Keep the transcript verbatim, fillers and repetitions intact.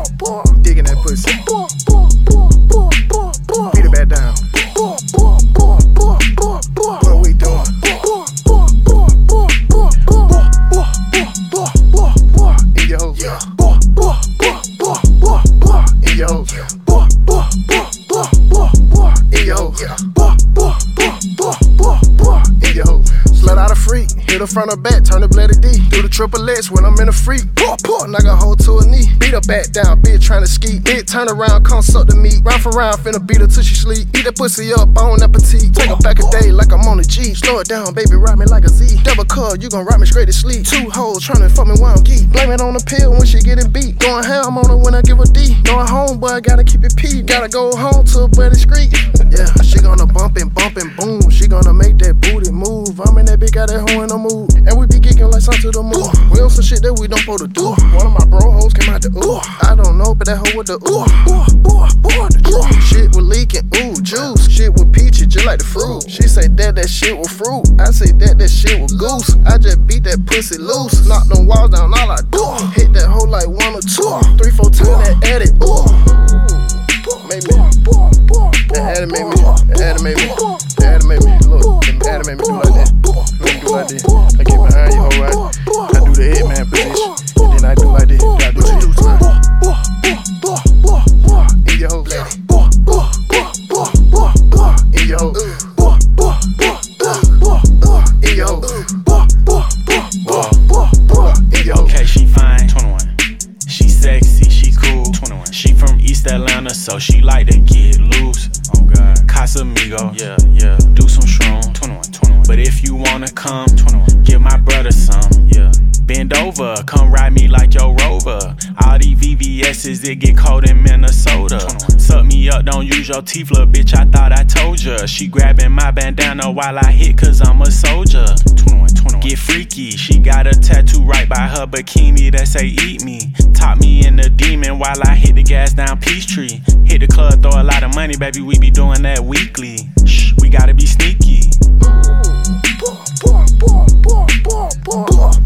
Digging that pussy. Beat it back down. What we doing? In your hole. In your hole. In your hole. In your hole. Slut out a freak. Hit her front or back, turn the bloody D. Do the triple X when I'm in a freak. Pour, pour, knock a hole to her knee. Beat her back down, bitch tryna ski. Bitch turn around, come suck the meat. Round for round, finna beat her till she sleep. Eat that pussy up, on appetite. Take her back a day like I'm on a G. Slow it down, baby, ride me like a Z. Double cut, you gon' ride me straight to sleep. Two hoes tryna fuck me while I'm geek. Blame it on the pill when she getting beat. Going ham on her when I give her D. Going home, boy, gotta keep it P. Gotta go home to a buddy street. Yeah, she gonna bump and bump and boom. She gonna make that booty move. I'm in that bitch, got that hoe in the mood. And we be geeking like something to the moon. We on some shit that we don't supposed to do. One of my bro hoes came out the ooh. I don't know, but that hoe with the ooh. Shit was leaking, ooh, juice. Shit with peachy, just like the fruit. She say that that shit was fruit. I say that that shit was goose. I just beat that pussy loose. Knock them walls down, all I do. Hit that hoe like one or two. Three, four, ten, that edit, ooh. Made me. That animate me. That animate me. That animate me. Look, that animate me do like that. Let me do like this. I get behind you, hoe right. I do the head man position. And then I do like this. I do what you do, man. In your hoe. In your hoe. In your hoe. In your hoe. Okay, she fine. twenty-one. She sexy, she cool. twenty-one. She from East Atlanta, so she like to get loose. Oh God. Casamigo. Yeah, yeah. Do some shroom. twenty-one, twenty-one. But if you wanna come, twenty-one. Give my brother some. Yeah. Bend over, come ride me like your Rover. All these V V S's, it get cold in Minnesota. twenty-one. Suck me up, don't use your teeth, little bitch, I thought I told ya. She grabbing my bandana while I hit, cause I'm a soldier. twenty-one, twenty-one. Get freaky, she got a tattoo right by her bikini that say eat me. Top me in the demon while I hit the gas down Peachtree. Hit the club, throw a lot of money, baby, we be doing that weekly. Shh, we gotta be sneaky.